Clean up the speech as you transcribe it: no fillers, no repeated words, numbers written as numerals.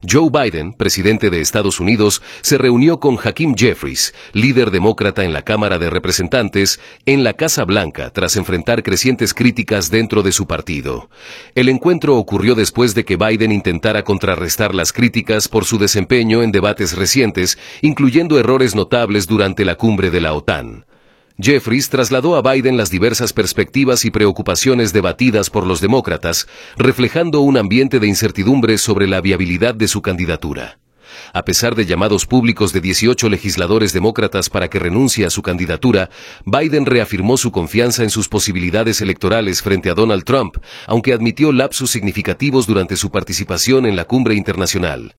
Joe Biden, presidente de Estados Unidos, se reunió con Hakeem Jeffries, líder demócrata en la Cámara de Representantes, en la Casa Blanca tras enfrentar crecientes críticas dentro de su partido. El encuentro ocurrió después de que Biden intentara contrarrestar las críticas por su desempeño en debates recientes, incluyendo errores notables durante la cumbre de la OTAN. Jeffries trasladó a Biden las diversas perspectivas y preocupaciones debatidas por los demócratas, reflejando un ambiente de incertidumbre sobre la viabilidad de su candidatura. A pesar de llamados públicos de 18 legisladores demócratas para que renuncie a su candidatura, Biden reafirmó su confianza en sus posibilidades electorales frente a Donald Trump, aunque admitió lapsus significativos durante su participación en la cumbre internacional.